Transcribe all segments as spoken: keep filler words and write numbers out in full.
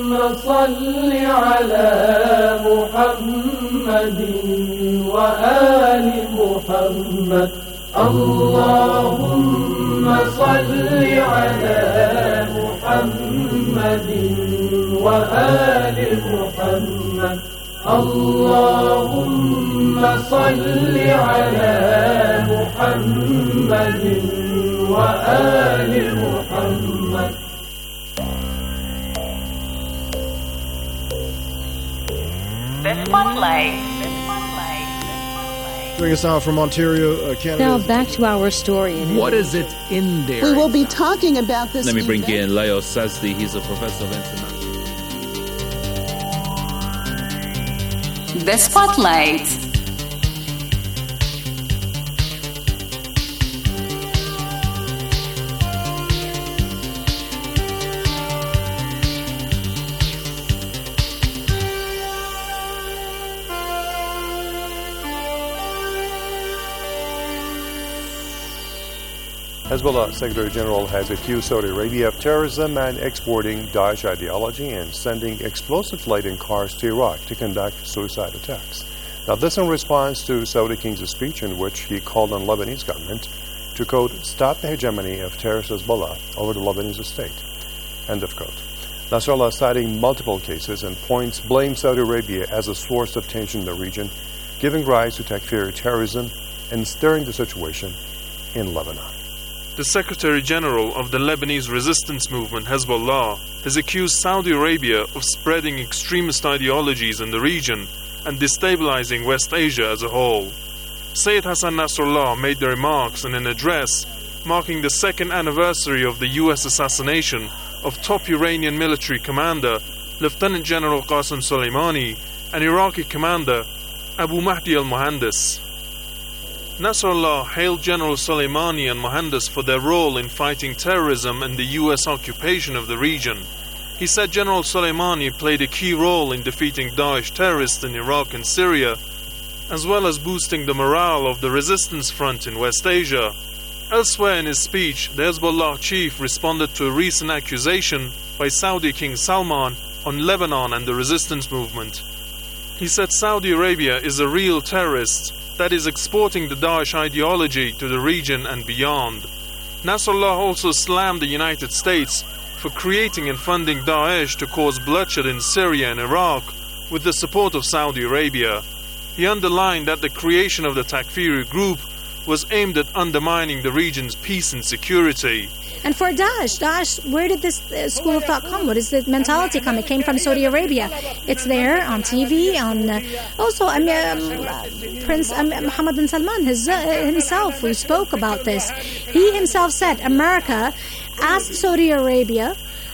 صل على محمد وآل محمد اللهم صل على محمد وآل محمد اللهم صل على محمد وآل محمد. The Spotlight. Joining us now from Ontario, uh, Canada. Now back to our story. What is it in there? We will be talking about this. Let me bring event. in Leo Sazdi. He's a professor of international. The Spotlight. Hezbollah Secretary General has accused Saudi Arabia of terrorism and exporting Daesh ideology and sending explosive-laden cars to Iraq to conduct suicide attacks. Now, this in response to Saudi King's speech in which he called on Lebanese government to, quote, stop the hegemony of terrorist Hezbollah over the Lebanese state, end of quote. Nasrallah, citing multiple cases and points, blames Saudi Arabia as a source of tension in the region, giving rise to Takfiri terrorism and stirring the situation in Lebanon. The Secretary General of the Lebanese resistance movement Hezbollah has accused Saudi Arabia of spreading extremist ideologies in the region and destabilizing West Asia as a whole. Sayyid Hassan Nasrallah made the remarks in an address marking the second anniversary of the U S assassination of top Iranian military commander Lieutenant General Qasem Soleimani and Iraqi commander Abu Mahdi al-Muhandis. Nasrallah hailed General Soleimani and Mohandas for their role in fighting terrorism and the U S occupation of the region. He said General Soleimani played a key role in defeating Daesh terrorists in Iraq and Syria, as well as boosting the morale of the resistance front in West Asia. Elsewhere in his speech, the Hezbollah chief responded to a recent accusation by Saudi King Salman on Lebanon and the resistance movement. He said Saudi Arabia is a real terrorist that is exporting the Daesh ideology to the region and beyond. Nasrallah also slammed the United States for creating and funding Daesh to cause bloodshed in Syria and Iraq with the support of Saudi Arabia. He underlined that the creation of the Takfiri group was aimed at undermining the region's peace and security. And for Daesh, Daesh, where did this uh, school of thought come? Where does the mentality come? It came from Saudi Arabia. It's there on T V, on uh, also um, uh, Prince um, Mohammed bin Salman his, uh, himself, who spoke about this. He himself said America asked Saudi Arabia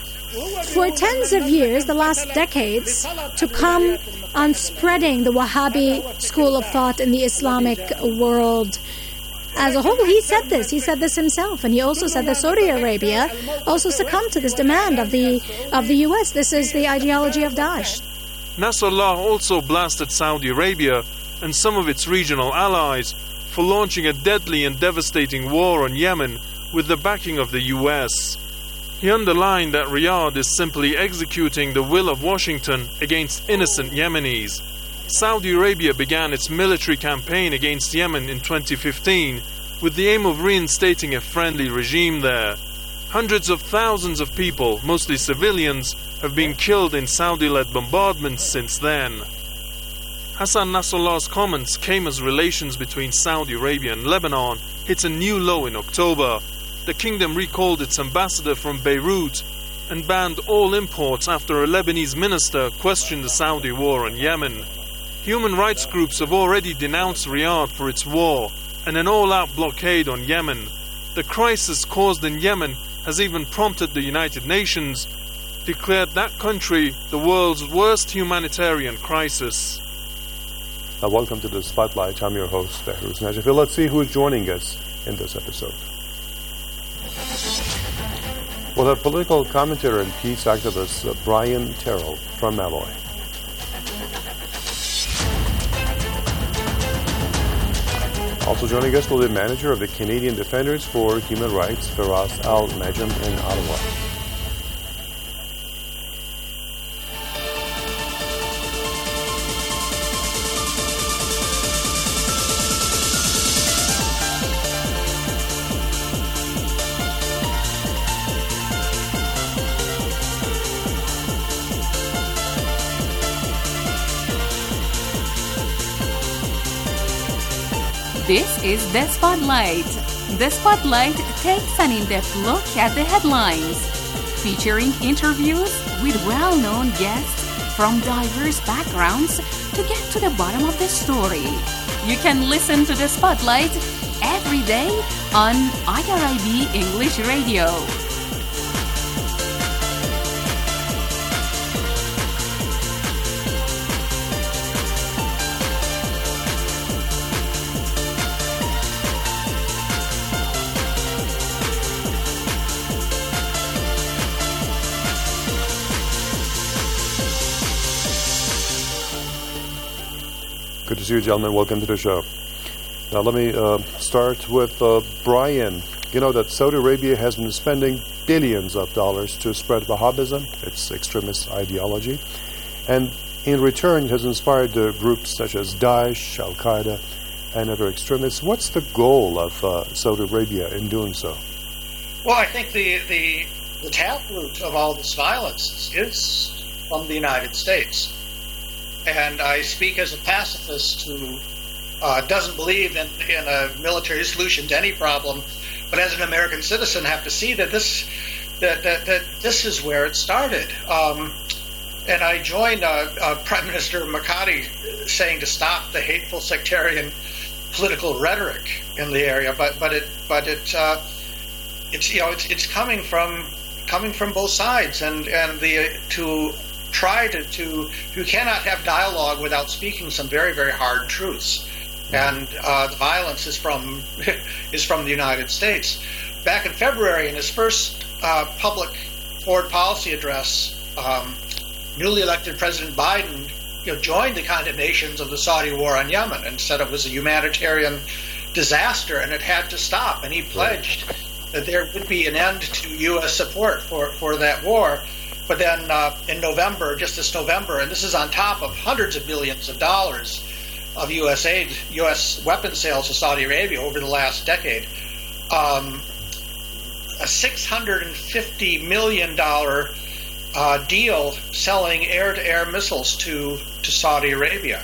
for tens of years, the last decades, to come on spreading the Wahhabi school of thought in the Islamic world as a whole. He said this. He said this himself, and he also said that Saudi Arabia also succumbed to this demand of the of the U S. This is the ideology of Daesh. Nasrallah also blasted Saudi Arabia and some of its regional allies for launching a deadly and devastating war on Yemen with the backing of the U S. He underlined that Riyadh is simply executing the will of Washington against innocent Yemenis. Saudi Arabia began its military campaign against Yemen in twenty fifteen with the aim of reinstating a friendly regime there. Hundreds of thousands of people, mostly civilians, have been killed in Saudi-led bombardments since then. Hassan Nasrallah's comments came as relations between Saudi Arabia and Lebanon hit a new low in October. The kingdom recalled its ambassador from Beirut and banned all imports after a Lebanese minister questioned the Saudi war on Yemen. Human rights groups have already denounced Riyadh for its war and an all-out blockade on Yemen. The crisis caused in Yemen has even prompted the United Nations declared that country the world's worst humanitarian crisis. Uh, welcome to the Spotlight. I'm your host, Behruz Najafi. Let's see who's joining us in this episode. Well, a political commentator and peace activist, uh, Brian Terrell from Malloy. Also joining us will be the manager of the Canadian Defenders for Human Rights, Firas Al-Najm in Ottawa. This is The Spotlight. The Spotlight takes an in-depth look at the headlines, featuring interviews with well-known guests from diverse backgrounds to get to the bottom of the story. You can listen to The Spotlight every day on I R I B English Radio. Good to see you, gentlemen. Welcome to the show. Now, let me uh, start with uh, Brian. You know that Saudi Arabia has been spending billions of dollars to spread Wahhabism, its extremist ideology, and in return it has inspired the groups such as Daesh, Al-Qaeda, and other extremists. What's the goal of uh, Saudi Arabia in doing so? Well, I think the, the, the taproot of all this violence is from the United States. And I speak as a pacifist who uh, doesn't believe in, in a military solution to any problem, but as an American citizen, have to see that this that that, that this is where it started. Um, and I joined uh, uh, Prime Minister Makati saying to stop the hateful sectarian political rhetoric in the area, but but it but it uh, it's you know it's it's coming from coming from both sides, and and the to. try to, to you cannot have dialogue without speaking some very, very hard truths. And uh, the violence is from is from the United States. Back in February, in his first uh, public foreign policy address, um, newly elected President Biden you know, joined the condemnations of the Saudi war on Yemen and said it was a humanitarian disaster and it had to stop. And he pledged that there would be an end to U S support for, for that war. But then uh, in November, just this November, and this is on top of hundreds of billions of dollars of U S aid, U S weapons sales to Saudi Arabia over the last decade, um, a six hundred fifty million dollars uh, deal selling air-to-air missiles to, to Saudi Arabia.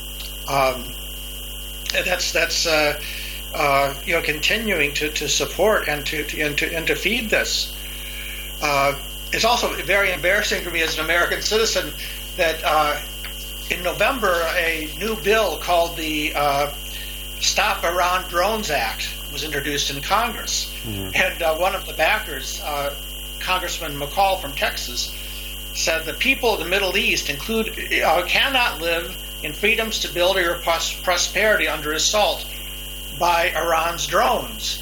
Um, and that's that's uh, uh, you know continuing to, to support and to, to and to and to feed this. Uh, It's also very embarrassing for me as an American citizen that uh, in November a new bill called the uh, Stop Iran Drones Act was introduced in Congress. Mm-hmm. And uh, one of the backers, uh, Congressman McCall from Texas, said the people of the Middle East include uh, cannot live in freedom, stability, or pros- prosperity under assault by Iran's drones.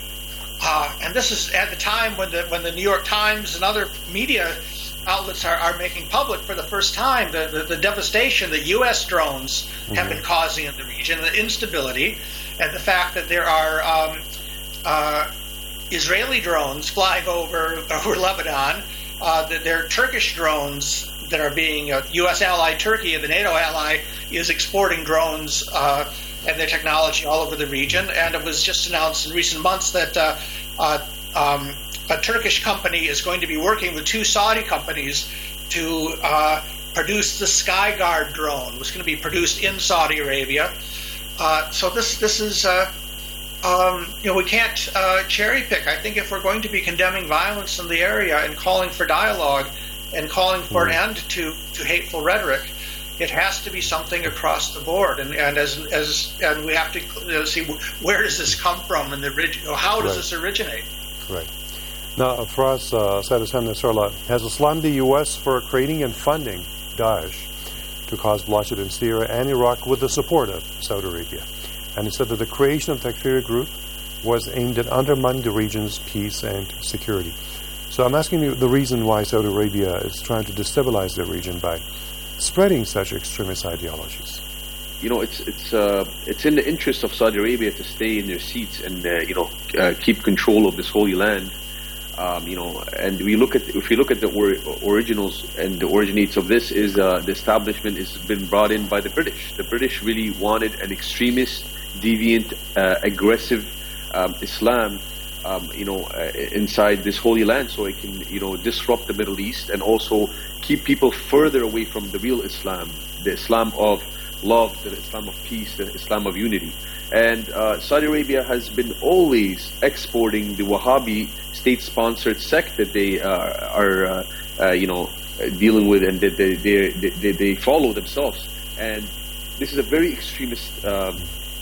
Uh, and this is at the time when the when the New York Times and other media outlets are, are making public for the first time the, the, the devastation that U S drones mm-hmm. have been causing in the region, the instability, and the fact that there are um, uh, Israeli drones flying over over Lebanon, uh, that there are Turkish drones that are being uh, U S ally Turkey, the NATO ally, is exporting drones uh, and their technology all over the region. And it was just announced in recent months that uh, uh, um, a Turkish company is going to be working with two Saudi companies to uh, produce the Skyguard drone. It was going to be produced in Saudi Arabia. Uh, so this this is, uh, um, you know, we can't uh, cherry pick. I think if we're going to be condemning violence in the area and calling for dialogue and calling for an end to, to hateful rhetoric, it has to be something across the board, and and as as and we have to you know, see where does this come from, and the how does right. this originate? Right. Now, Firas uh, Said Hassan Nasrallah has slammed the U S for creating and funding Daesh to cause bloodshed in Syria and Iraq with the support of Saudi Arabia, and he said that the creation of the Takfiri group was aimed at undermining the region's peace and security. So I'm asking you the reason why Saudi Arabia is trying to destabilize the region by spreading such extremist ideologies. You know, it's it's uh, it's in the interest of Saudi Arabia to stay in their seats and uh, you know uh, keep control of this holy land. Um, you know, and we look at if you look at the or, originals and the originates of this is uh, the establishment has been brought in by the British. The British really wanted an extremist, deviant, uh, aggressive um, Islam. Um, you know, uh, inside this holy land, so it can, you know, disrupt the Middle East and also keep people further away from the real Islam, the Islam of love, the Islam of peace, the Islam of unity. And uh, Saudi Arabia has been always exporting the Wahhabi state-sponsored sect that they uh, are, uh, uh, you know, dealing with, and that they, they, they, they follow themselves. And this is a very extremist um,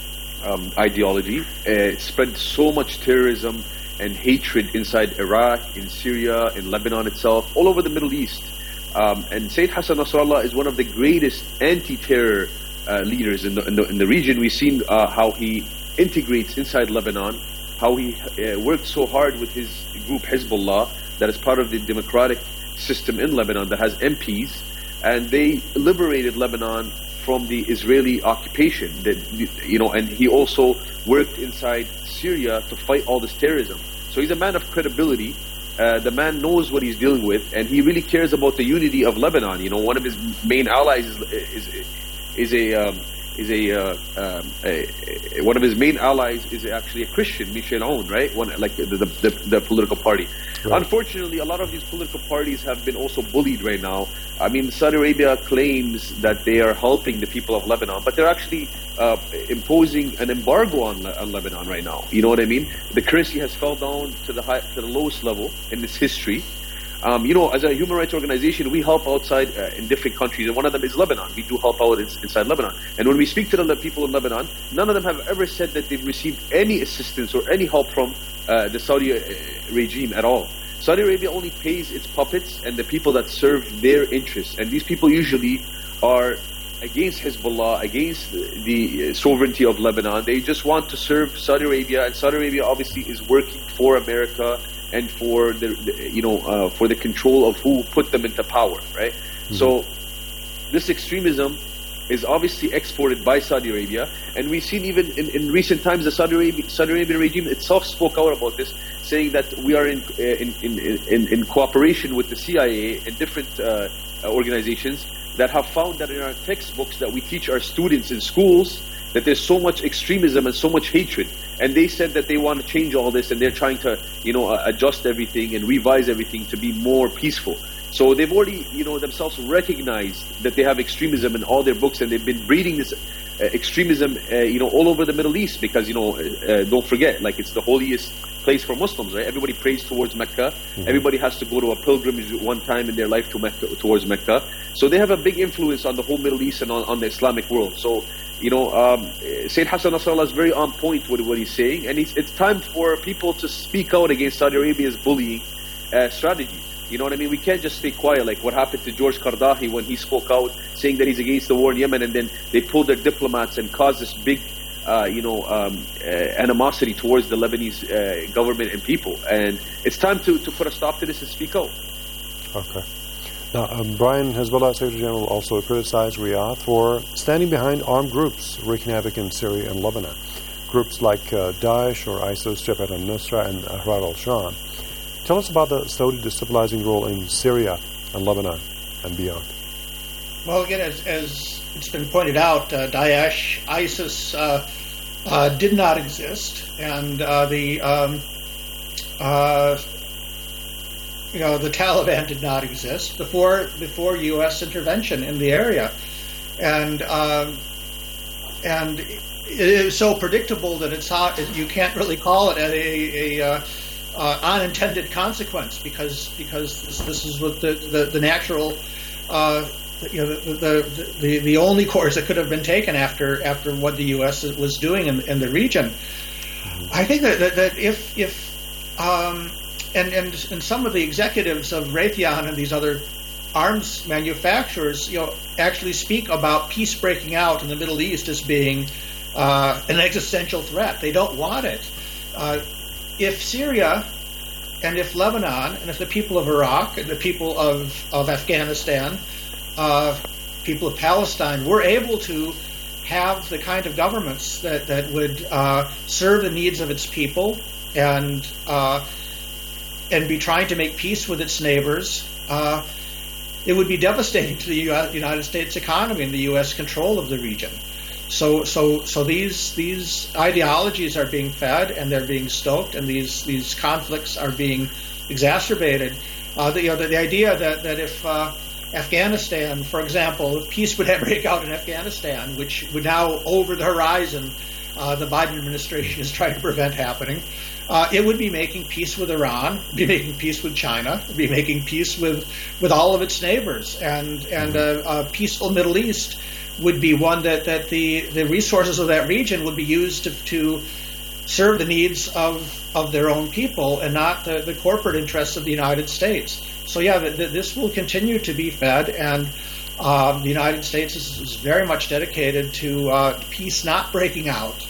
um, ideology. Uh, it spread so much terrorism and hatred inside Iraq, in Syria, in Lebanon itself, all over the Middle East. Um, and Sayyid Hassan Nasrallah is one of the greatest anti-terror uh, leaders in the, in the in the region. We've seen uh, how he integrates inside Lebanon, how he uh, worked so hard with his group Hezbollah, that is part of the democratic system in Lebanon that has M Ps, and they liberated Lebanon from the Israeli occupation. That, you know, and he also worked inside Syria to fight all this terrorism. So he's a man of credibility. Uh, the man knows what he's dealing with, and he really cares about the unity of Lebanon. You know, one of his main allies is is, is a um, is a, uh, um, a, a one of his main allies is actually a Christian, Michel Aoun, right? One like the the, the, the political party. Right. Unfortunately, a lot of these political parties have been also bullied right now. I mean, Saudi Arabia claims that they are helping the people of Lebanon, but they're actually uh, imposing an embargo on, Le- on Lebanon right now. You know what I mean? The currency has fell down to the high, to the lowest level in its history. Um, you know, as a human rights organization, we help outside uh, in different countries, and one of them is Lebanon. We do help out in, inside Lebanon. And when we speak to the people in Lebanon, none of them have ever said that they've received any assistance or any help from uh, the Saudi uh, regime at all. Saudi Arabia only pays its puppets and the people that serve their interests. And these people usually are against Hezbollah, against the sovereignty of Lebanon. They just want to serve Saudi Arabia, and Saudi Arabia obviously is working for America and for the, the you know uh, for the control of who put them into power, right? Mm-hmm. So this extremism is obviously exported by Saudi Arabia, and we've seen even in, in recent times the Saudi Arabian, Saudi Arabian regime itself spoke out about this, saying that we are in uh, in, in, in in cooperation with the C I A and different uh, organizations that have found that in our textbooks that we teach our students in schools that there's so much extremism and so much hatred. And they said that they want to change all this, and they're trying to, you know, uh, adjust everything and revise everything to be more peaceful. So they've already, you know, themselves recognized that they have extremism in all their books, and they've been breeding this uh, extremism, uh, you know, all over the Middle East, because, you know, uh, don't forget, like, it's the holiest place for Muslims, right? Everybody prays towards Mecca. Mm-hmm. Everybody has to go to a pilgrimage one time in their life to Mecca, towards Mecca. So they have a big influence on the whole Middle East and on, on the Islamic world. So, you know, um, Sayyid Hassan Nasrallah is very on point with what he's saying, and it's, it's time for people to speak out against Saudi Arabia's bullying uh, strategy. You know what I mean? We can't just stay quiet, like what happened to George Qardahi when he spoke out saying that he's against the war in Yemen, and then they pulled their diplomats and caused this big, uh, you know, um, uh, animosity towards the Lebanese uh, government and people. And it's time to, to put a stop to this and speak out. Okay. Now, um, Brian, Hezbollah Secretary General also criticized Riyadh for standing behind armed groups wreaking havoc in Syria and Lebanon. Groups like uh, Daesh or ISIS, Jabhat al-Nusra, and Ahrar al-Sham. Tell us about the Saudi destabilizing role in Syria and Lebanon and beyond. Well, again, as, as it's been pointed out, uh, Daesh, ISIS uh, uh, did not exist, and uh, the um, uh, you know the Taliban did not exist before before U S intervention in the area, and um, and it is so predictable that it's not, you can't really call it a, a, a uh, unintended consequence, because because this, this is what the the, the natural uh, you know the, the the the only course that could have been taken after after what the U S was doing in, in the region. I think that that, that if if um, and, and and some of the executives of Raytheon and these other arms manufacturers, you know, actually speak about peace breaking out in the Middle East as being uh, an existential threat. They don't want it. Uh, if Syria and if Lebanon and if the people of Iraq and the people of, of Afghanistan, uh, people of Palestine were able to have the kind of governments that, that would uh, serve the needs of its people and uh, and be trying to make peace with its neighbors, uh, it would be devastating to the United States economy and the U S control of the region. So, so, so these these ideologies are being fed and they're being stoked, and these these conflicts are being exacerbated. Uh, the, you know, the, the idea that that if uh, Afghanistan, for example, if peace would break out in Afghanistan, which would now over the horizon uh, the Biden administration is trying to prevent happening. Uh, it would be making peace with Iran, be making peace with China, be making peace with, with all of its neighbors, and and a, a peaceful Middle East would be one that, that the, the resources of that region would be used to, to serve the needs of, of their own people and not the, the corporate interests of the United States. So yeah, the, the, this will continue to be fed, and um, the United States is, is very much dedicated to uh, peace not breaking out.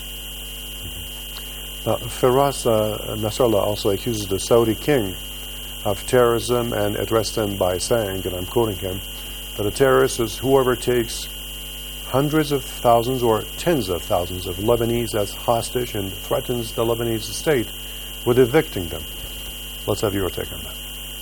Uh, Firas uh, Nasrallah also accuses the Saudi king of terrorism and addressed him by saying, and I'm quoting him, that a terrorist is whoever takes hundreds of thousands or tens of thousands of Lebanese as hostage and threatens the Lebanese state with evicting them. Let's have your take on that.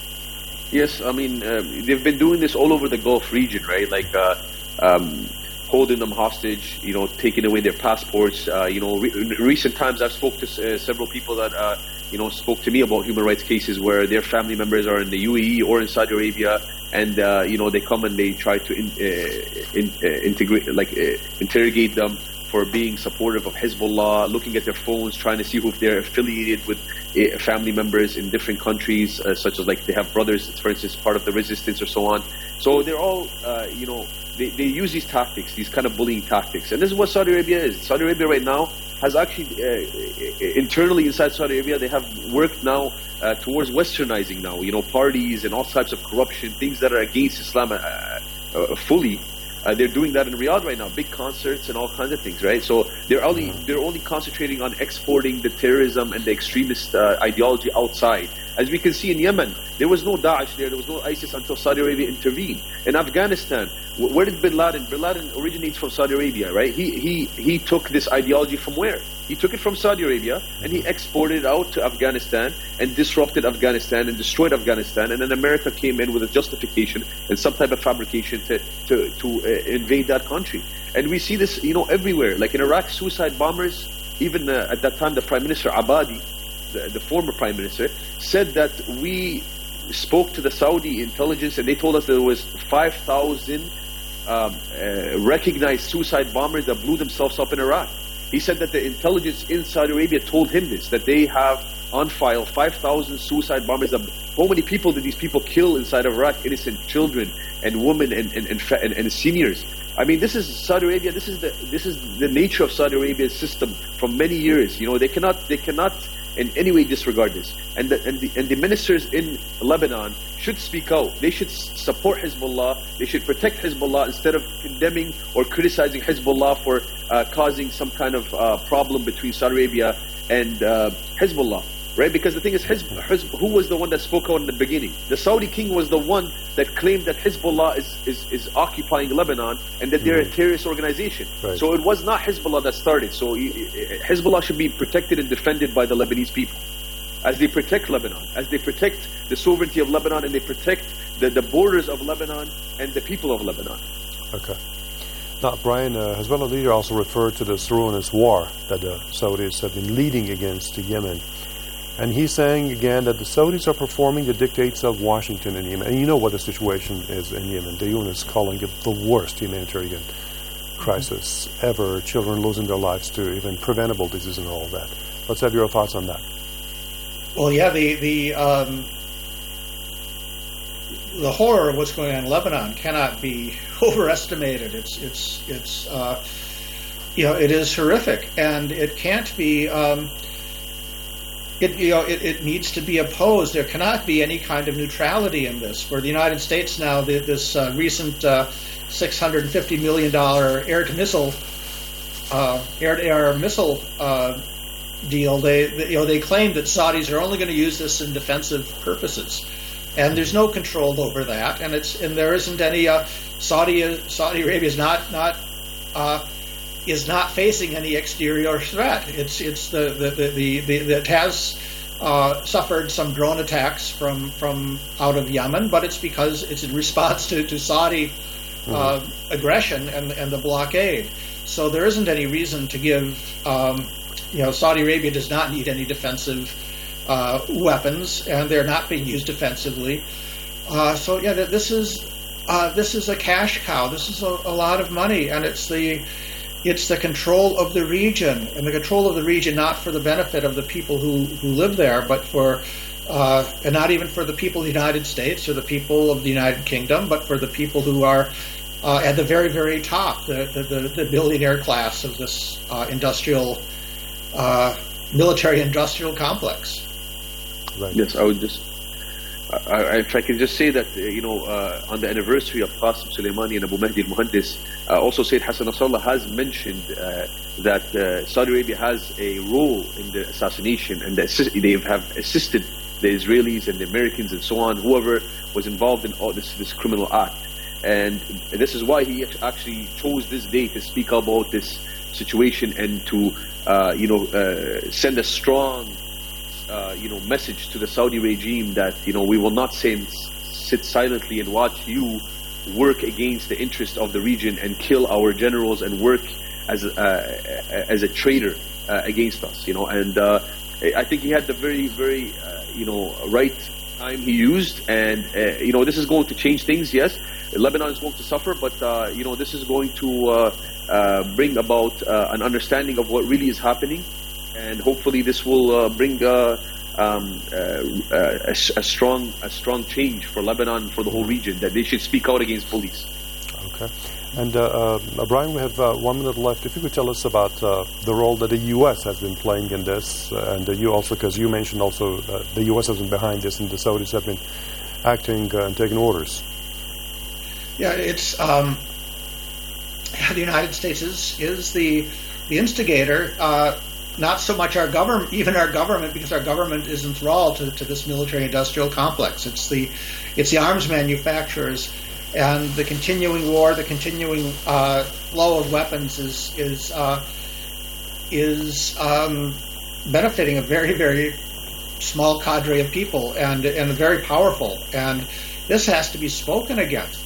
Yes, I mean, uh, they've been doing this all over the Gulf region, right? Like, uh, um, holding them hostage, you know, taking away their passports. Uh, you know, re- in recent times I've spoke to uh, several people that, uh, you know, spoke to me about human rights cases where their family members are in the U A E or in Saudi Arabia, and, uh, you know, they come and they try to in, uh, in, uh, integrate, like, uh, interrogate them for being supportive of Hezbollah, looking at their phones, trying to see who if they're affiliated with uh, family members in different countries, uh, such as, like, they have brothers, for instance, part of the resistance or so on. So they're all, uh, you know, They, they use these tactics, these kind of bullying tactics. And this is what Saudi Arabia is. Saudi Arabia right now has actually, uh, internally inside Saudi Arabia, they have worked now uh, towards westernizing now, you know, parties and all types of corruption, things that are against Islam uh, uh, fully. Uh, they're doing that in Riyadh right now, big concerts and all kinds of things, right? So they're only they're only concentrating on exporting the terrorism and the extremist uh, ideology outside. As we can see in Yemen, there was no Daesh there, there was no ISIS until Saudi Arabia intervened. In Afghanistan, wh- where did Bin Laden? Bin Laden originates from Saudi Arabia, right? He he he took this ideology from where? He took it from Saudi Arabia and he exported it out to Afghanistan and disrupted Afghanistan and destroyed Afghanistan. And then America came in with a justification and some type of fabrication to to, to uh, invade that country. And we see this, you know, everywhere. Like in Iraq, suicide bombers, even uh, at that time, the Prime Minister Abadi, the, the former Prime Minister, said that we spoke to the Saudi intelligence and they told us there was five thousand um, uh, recognized suicide bombers that blew themselves up in Iraq. He said that the intelligence in Saudi Arabia told him this, that they have on file five thousand suicide bombers. That, how many people did these people kill inside of Iraq? Innocent children and women and, and, and, and, and seniors. I mean, this is Saudi Arabia. This is the this is the nature of Saudi Arabia's system from many years. You know, they cannot they cannot in any way disregard this. And the and the and the ministers in Lebanon should speak out. They should support Hezbollah. They should protect Hezbollah instead of condemning or criticizing Hezbollah for uh, causing some kind of uh, problem between Saudi Arabia and uh, Hezbollah. Right? Because the thing is, Hezb, Hezb, who was the one that spoke out in the beginning? The Saudi king was the one that claimed that Hezbollah is, is, is occupying Lebanon and that they're mm-hmm. a terrorist organization. Right. So it was not Hezbollah that started. So Hezbollah should be protected and defended by the Lebanese people. As they protect Lebanon, as they protect the sovereignty of Lebanon, and they protect the, the borders of Lebanon and the people of Lebanon. Okay. Now, Brian, uh, Hezbollah leader also referred to this ruinous war that the Saudis have been leading against Yemen. And he's saying again that the Saudis are performing the dictates of Washington in Yemen. And you know what the situation is in Yemen. The U N is calling it the worst humanitarian crisis mm-hmm. ever. Children losing their lives to even preventable disease and all that. Let's have your thoughts on that. Well, yeah, the the um, the horror of what's going on in Lebanon cannot be overestimated. It's it's it's uh, you know it is horrific, and it can't be. Um, It, you know, it, it needs to be opposed. There cannot be any kind of neutrality in this. For the United States now, the, this uh, recent uh, six hundred fifty million dollars air-to-missile uh, air-to-air missile uh, deal, they, they you know they claim that Saudis are only going to use this in defensive purposes, and there's no control over that. And it's and there isn't any uh, Saudi Saudi Arabia is not not. Uh, is not facing any exterior threat. It's it's the the the, the, the that has uh, suffered some drone attacks from from out of Yemen, but it's because it's in response to to Saudi uh, mm-hmm. aggression and and the blockade. So there isn't any reason to give. Um, you know, Saudi Arabia does not need any defensive uh, weapons, and they're not being used defensively. Uh, so yeah, this is uh, this is a cash cow. This is a, a lot of money, and it's the It's the control of the region, and the control of the region not for the benefit of the people who, who live there, but for, uh, and not even for the people of the United States or the people of the United Kingdom, but for the people who are uh, at the very, very top, the, the, the billionaire class of this uh, industrial, uh, military-industrial complex. Right. Yes, I would just, I, if I can just say that, uh, you know, uh, on the anniversary of Qasim Soleimani and Abu Mahdi al-Muhandis, uh, also Sayyid Hassan Nasrallah has mentioned uh, that uh, Saudi Arabia has a role in the assassination, and the assist- they have assisted the Israelis and the Americans and so on, whoever was involved in all this, this criminal act. And this is why he actually chose this day to speak about this situation and to, uh, you know, uh, send a strong Uh, you know, message to the Saudi regime that, you know, we will not sit, sit silently and watch you work against the interest of the region and kill our generals and work as a, uh, as a traitor uh, against us, you know. And uh, I think he had the very, very, uh, you know, right time he used. And, uh, you know, this is going to change things, yes. Lebanon is going to suffer, but, uh, you know, this is going to uh, uh, bring about uh, an understanding of what really is happening. And hopefully, this will uh, bring uh, um, uh, a, a strong, a strong change for Lebanon, for the whole region. That they should speak out against police. Okay, and uh, uh, Brian, we have uh, one minute left. If you could tell us about uh, the role that the U S has been playing in this, uh, and uh, you also, because you mentioned also uh, the U S has been behind this, and the Saudis have been acting uh, and taking orders. Yeah, it's um, the United States is is the the instigator. Uh, Not so much our government, even our government, because our government is enthralled to, to this military-industrial complex. It's the, it's the arms manufacturers, and the continuing war, the continuing uh, flow of weapons is is uh, is um, benefiting a very, very small cadre of people, and and very powerful. And this has to be spoken against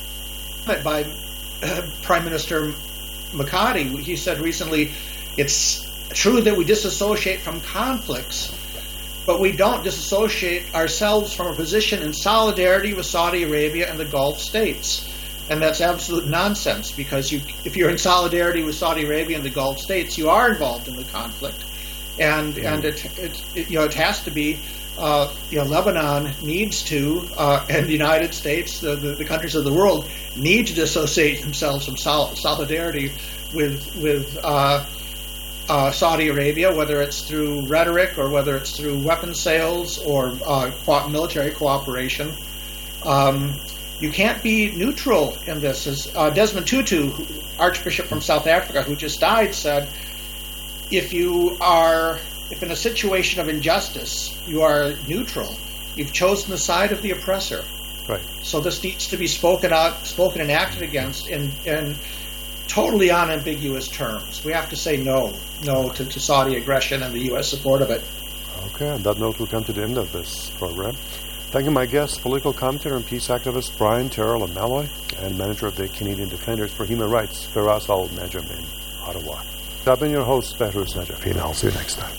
by uh, Prime Minister Makati. He said recently, it's true that we disassociate from conflicts, but we don't disassociate ourselves from a position in solidarity with Saudi Arabia and the Gulf states. And that's absolute nonsense, because you, if you're in solidarity with Saudi Arabia and the Gulf states, you are involved in the conflict. And and it, it, it you know it has to be uh, you know Lebanon needs to uh, and the United States, the, the, the countries of the world need to dissociate themselves from sol- solidarity with with uh, Uh, Saudi Arabia, whether it's through rhetoric or whether it's through weapons sales or uh, co- military cooperation. Um, you can't be neutral in this. As uh, Desmond Tutu, Archbishop from South Africa, who just died, said, if you are, if in a situation of injustice you are neutral, you've chosen the side of the oppressor. Right. So this needs to be spoken out, spoken and acted against in, in totally unambiguous terms. We have to say no, no to, to Saudi aggression and the U S support of it. Okay, on that note, we'll come to the end of this program. Thank you, my guests, political commentator and peace activist Brian Terrell of Malloy, and manager of the Canadian Defenders for Human Rights, Firas Al-Najam in Ottawa. I've been your host, Behruz Najafi, and I'll see you next time.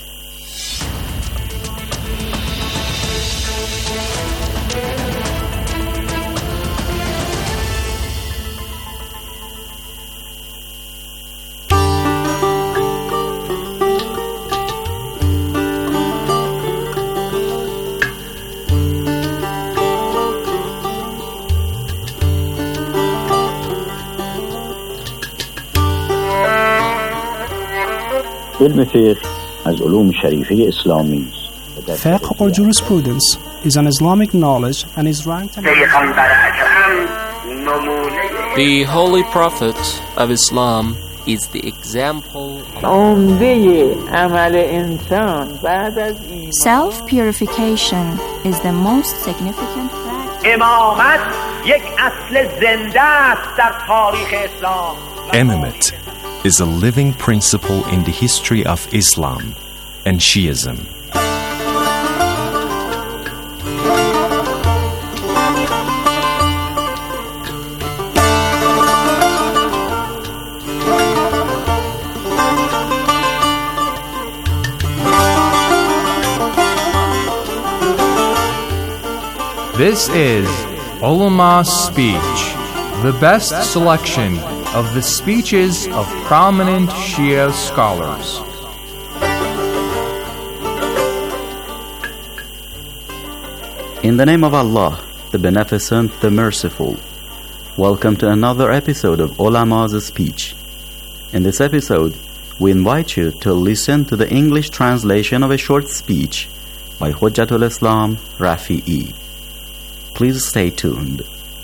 Fiqh or jurisprudence is an Islamic knowledge and is ranked. The Holy Prophet of Islam is the example. Self-purification is the most significant practice. Imamate is a living principle in the history of Islam and Shiism. This is Ulama Speech, the best selection of the speeches of prominent Shia scholars. In the name of Allah, the Beneficent, the Merciful, welcome to another episode of Ulama's Speech. In this episode, we invite you to listen to the English translation of a short speech by Hujjatul Islam Rafi'i. Please stay tuned.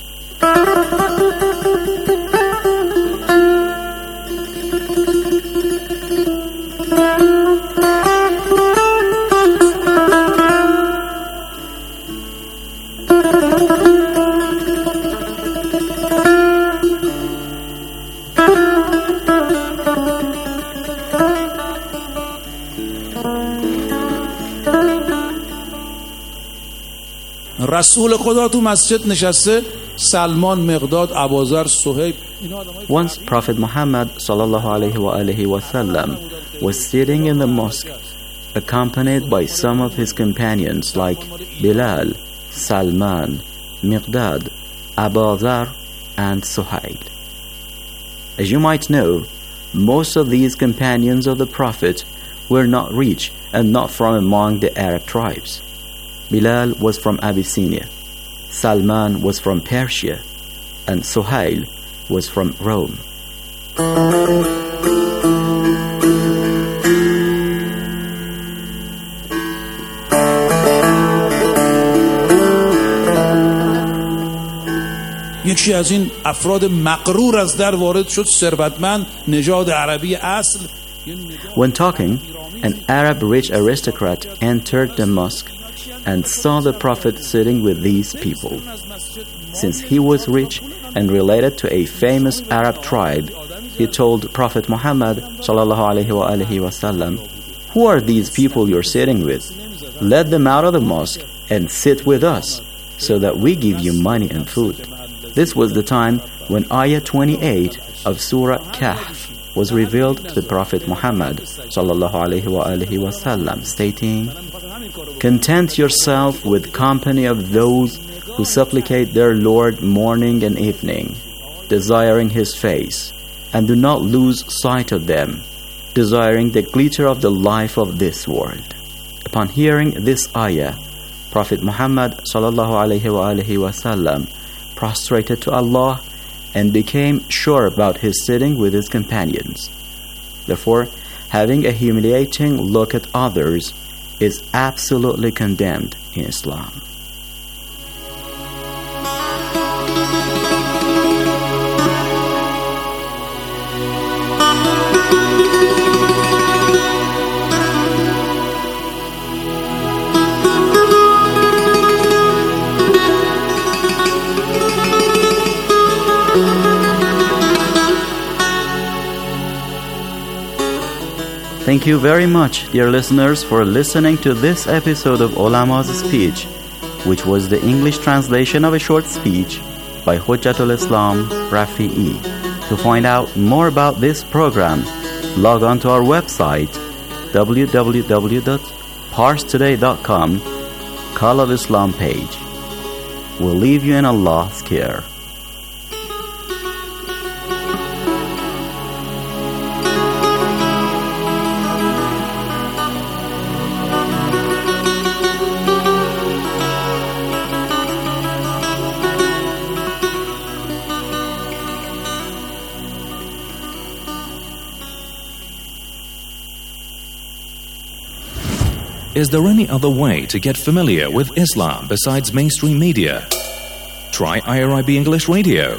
رسول خدا تو مسجد نشسته سلمان مقداد ابوذر صهیب. Once Prophet Muhammad sallallahu alaihi wa alihi wasallam was sitting in the mosque accompanied by some of his companions like Bilal, Salman, Miqdad, Abu-Dharr and Suhail. As you might know, most of these companions of the Prophet were not rich and not from among the Arab tribes. Bilal was from Abyssinia, Salman was from Persia, and Suhail was from Rome. یکی از این افراد مغرور از در وارد شد، ثروتمند، نژاد عربی اصل. When talking, an Arab rich aristocrat entered the mosque and saw the Prophet sitting with these people. Since he was rich and related to a famous Arab tribe, he told Prophet Muhammad sallallahu alaihi wa alihi wasallam, "Who are these people you're sitting with? Let them out of the mosque and sit with us, so that we give you money and food." This was the time when Ayah twenty-eight of Surah Kahf was revealed to the Prophet Muhammad sallallahu alaihi wa alihi wasallam, stating, "Content yourself with company of those who supplicate their Lord morning and evening, desiring His face, and do not lose sight of them, desiring the glitter of the life of this world." Upon hearing this ayah, Prophet Muhammad sallallahu alaihi wa alihi wasallam prostrated to Allah and became sure about his sitting with his companions. Therefore, having a humiliating look at others is absolutely condemned in Islam. Thank you very much, dear listeners, for listening to this episode of Ulama's Speech, which was the English translation of a short speech by Hujjatul Islam Rafi'i. To find out more about this program, log on to our website w w w dot pars today dot com, Call of Islam page. We'll leave you in Allah's care. Is there any other way to get familiar with Islam besides mainstream media? Try I R I B English Radio.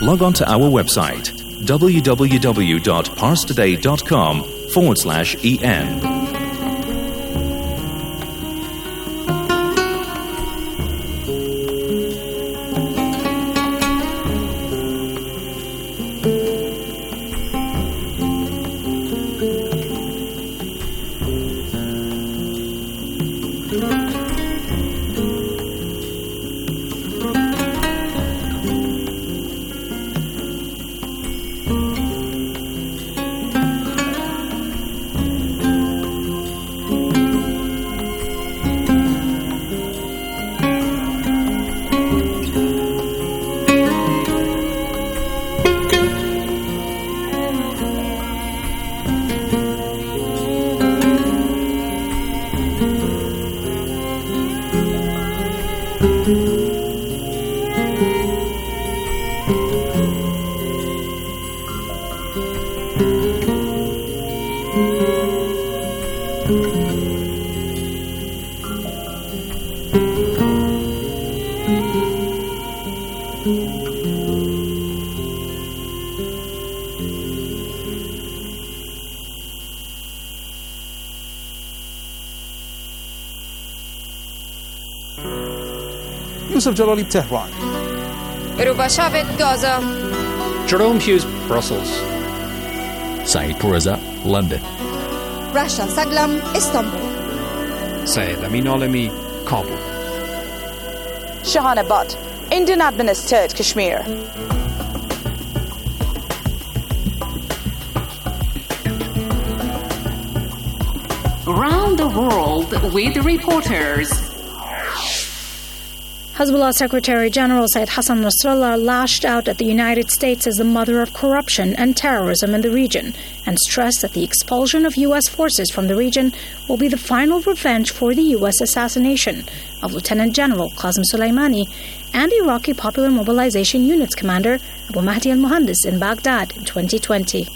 log on to our website www.parstoday.com forward slash en. Yusuf Jalali, Tehran. Rubashavet, Gaza. Jerome Hughes, Brussels. Saeed Pourreza, London. Rasha Saglam, Istanbul. Saeed Amin Alami, Kabul. Shahanabad, Indian administered Kashmir. Around the world with reporters. Hezbollah Secretary General Sayyid Hassan Nasrallah lashed out at the United States as the mother of corruption and terrorism in the region and stressed that the expulsion of U S forces from the region will be the final revenge for the U S assassination of Lieutenant General Qasem Soleimani and Iraqi Popular Mobilization Unit's commander Abu Mahdi al-Muhandis in Baghdad in twenty twenty.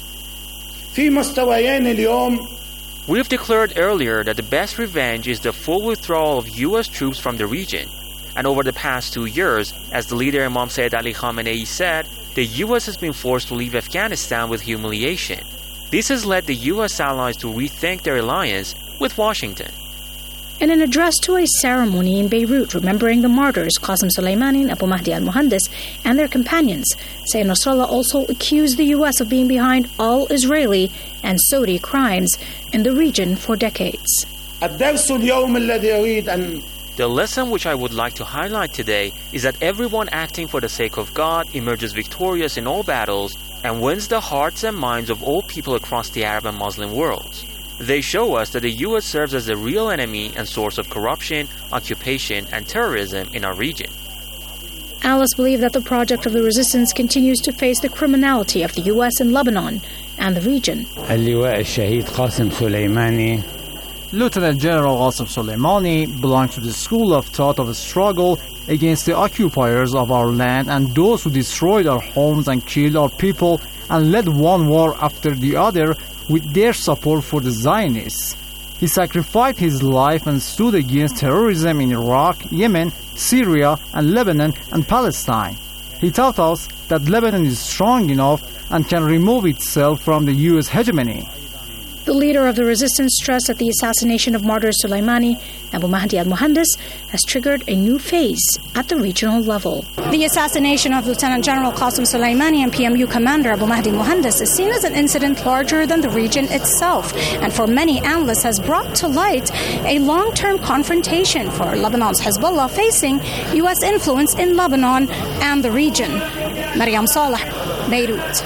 We've declared earlier that the best revenge is the full withdrawal of U S troops from the region. And over the past two years, as the leader Imam Sayyid Ali Khamenei said, the U S has been forced to leave Afghanistan with humiliation. This has led the U S allies to rethink their alliance with Washington. In an address to a ceremony in Beirut remembering the martyrs Qasem Soleimani and Abu Mahdi al-Muhandis and their companions, Sayyid Nasrallah also accused the U S of being behind all Israeli and Saudi crimes in the region for decades. The lesson which I would like to highlight today is that everyone acting for the sake of God emerges victorious in all battles and wins the hearts and minds of all people across the Arab and Muslim worlds. They show us that the U S serves as the real enemy and source of corruption, occupation, and terrorism in our region. Analysts believe that the project of the resistance continues to face the criminality of the U S in Lebanon and the region. Lieutenant General Qasem Soleimani belonged to the school of thought of a struggle against the occupiers of our land and those who destroyed our homes and killed our people and led one war after the other with their support for the Zionists. He sacrificed his life and stood against terrorism in Iraq, Yemen, Syria, and Lebanon and Palestine. He taught us that Lebanon is strong enough and can remove itself from the U S hegemony. The leader of the resistance stressed that the assassination of martyr Soleimani, Abu Mahdi al-Muhandis, has triggered a new phase at the regional level. The assassination of Lieutenant General Qasem Soleimani and P M U commander Abu Mahdi al-Muhandis is seen as an incident larger than the region itself, and for many analysts has brought to light a long-term confrontation for Lebanon's Hezbollah facing U S influence in Lebanon and the region. Maryam Saleh, Beirut.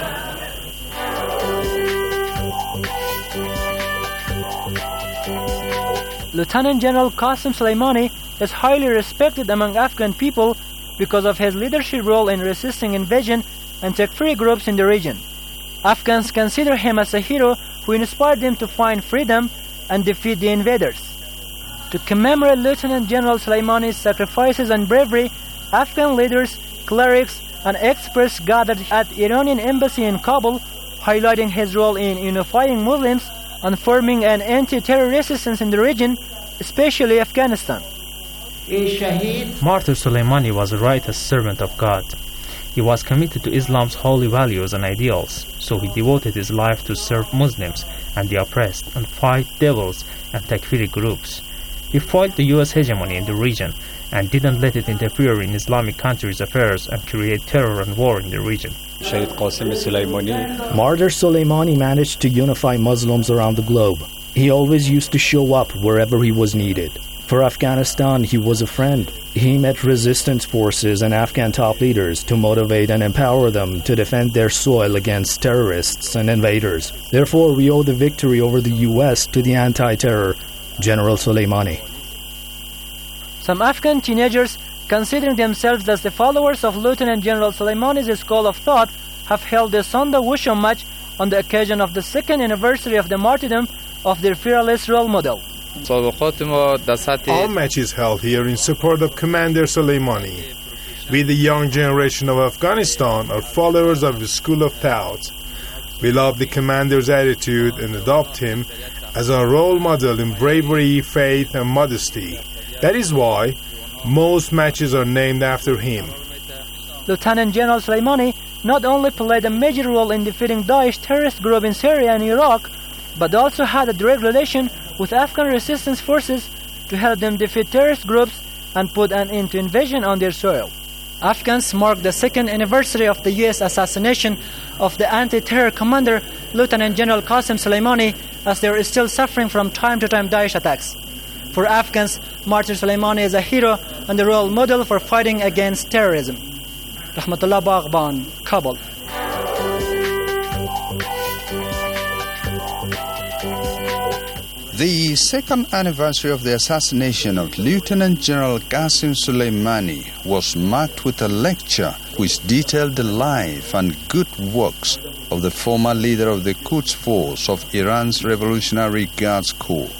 Lieutenant General Qasem Soleimani is highly respected among Afghan people because of his leadership role in resisting invasion and takfiri groups in the region. Afghans consider him as a hero who inspired them to find freedom and defeat the invaders. To commemorate Lieutenant General Soleimani's sacrifices and bravery, Afghan leaders, clerics, and experts gathered at Iranian embassy in Kabul, highlighting his role in unifying Muslims and forming an anti-terror resistance in the region, especially Afghanistan. Martyr Soleimani was a righteous servant of God. He was committed to Islam's holy values and ideals, so he devoted his life to serve Muslims and the oppressed and fight devils and Takfiri groups. He fought the U S hegemony in the region and didn't let it interfere in Islamic countries' affairs and create terror and war in the region. Martyr Soleimani managed to unify Muslims around the globe. He always used to show up wherever he was needed. For Afghanistan, he was a friend. He met resistance forces and Afghan top leaders to motivate and empower them to defend their soil against terrorists and invaders. Therefore, we owe the victory over the U S to the anti-terror General Soleimani. Some Afghan teenagers, considering themselves as the followers of Lieutenant General Soleimani's school of thought, have held the Sonda Wushu match on the occasion of the second anniversary of the martyrdom of their fearless role model. Our match is held here in support of Commander Soleimani. We, the young generation of Afghanistan, are followers of his school of thought. We love the commander's attitude and adopt him as our role model in bravery, faith, and modesty. That is why most matches are named after him. Lieutenant General Soleimani not only played a major role in defeating Daesh terrorist group in Syria and Iraq, but also had a direct relation with Afghan resistance forces to help them defeat terrorist groups and put an end to invasion on their soil. Afghans mark the second anniversary of the U S assassination of the anti-terror commander Lieutenant General Qasem Soleimani, as they are still suffering from time to time Daesh attacks. For Afghans, Martyr Soleimani is a hero and a role model for fighting against terrorism. Rahmatullah Baghban, Kabul. The second anniversary of the assassination of Lieutenant General Qasem Soleimani was marked with a lecture which detailed the life and good works of the former leader of the Quds Force of Iran's Revolutionary Guards Corps.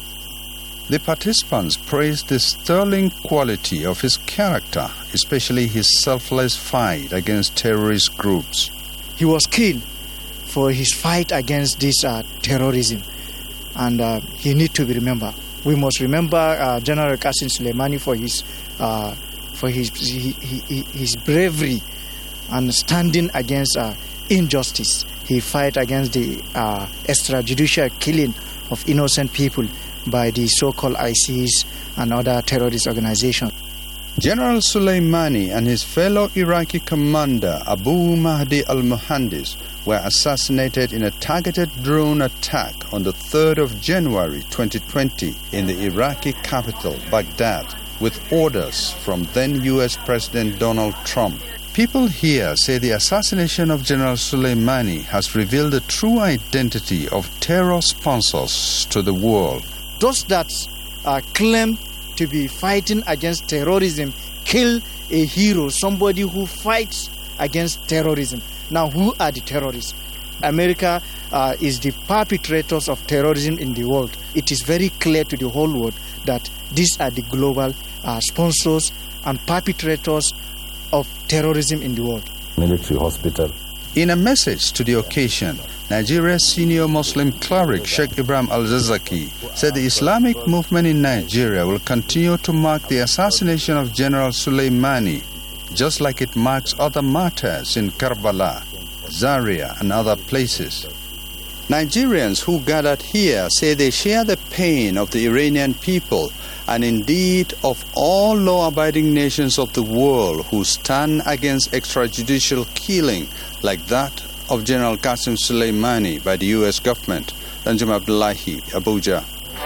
The participants praised the sterling quality of his character, especially his selfless fight against terrorist groups. He was killed for his fight against this uh, terrorism. And uh, he needs to be remembered. We must remember uh, General Qasem Soleimani for his uh, for his, his his bravery and standing against uh, injustice. He fight against the uh, extrajudicial killing of innocent people by the so-called ISIS and other terrorist organizations. General Soleimani and his fellow Iraqi commander Abu Mahdi al-Muhandis were assassinated in a targeted drone attack on the third of January twenty twenty in the Iraqi capital, Baghdad, with orders from then U S President Donald Trump. People here say the assassination of General Soleimani has revealed the true identity of terror sponsors to the world. Those that uh, claim to be fighting against terrorism kill a hero, somebody who fights against terrorism. Now, who are the terrorists? America uh, is the perpetrators of terrorism in the world. It is very clear to the whole world that these are the global uh, sponsors and perpetrators of terrorism in the world. Military hospital. In a message to the occasion, Nigeria's senior Muslim cleric Sheikh Ibrahim Al-Zakzaki said the Islamic movement in Nigeria will continue to mark the assassination of General Soleimani, just like it marks other martyrs in Karbala, Zaria, and other places. Nigerians who gathered here say they share the pain of the Iranian people and indeed of all law-abiding nations of the world who stand against extrajudicial killing like that of General Qasem Soleimani by the U S government. Danjum Abdullahi, Abuja.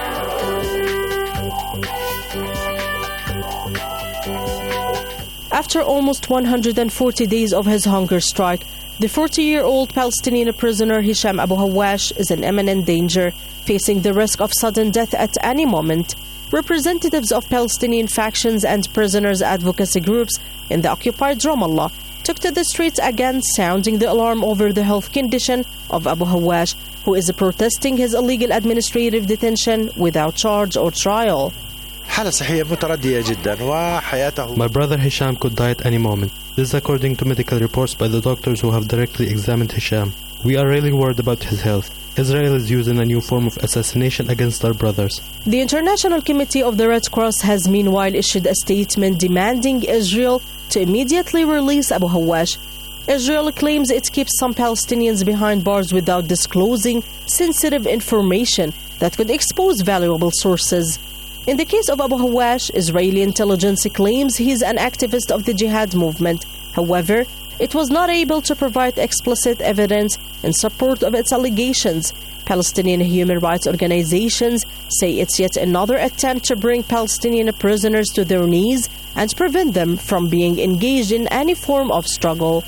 After almost one hundred forty days of his hunger strike, the forty-year-old Palestinian prisoner Hisham Abu Hawash is in imminent danger, facing the risk of sudden death at any moment. Representatives of Palestinian factions and prisoners' advocacy groups in the occupied Ramallah took to the streets again, sounding the alarm over the health condition of Abu Hawash, who is protesting his illegal administrative detention without charge or trial. My brother Hisham could die at any moment. This is according to medical reports by the doctors who have directly examined Hisham. We are really worried about his health. Israel is using a new form of assassination against our brothers. The International Committee of the Red Cross has meanwhile issued a statement demanding Israel to immediately release Abu Hawash. Israel claims it keeps some Palestinians behind bars without disclosing sensitive information that could expose valuable sources. In the case of Abu Hawash, Israeli intelligence claims he's an activist of the jihad movement. However, it was not able to provide explicit evidence in support of its allegations. Palestinian human rights organizations say it's yet another attempt to bring Palestinian prisoners to their knees and prevent them from being engaged in any form of struggle.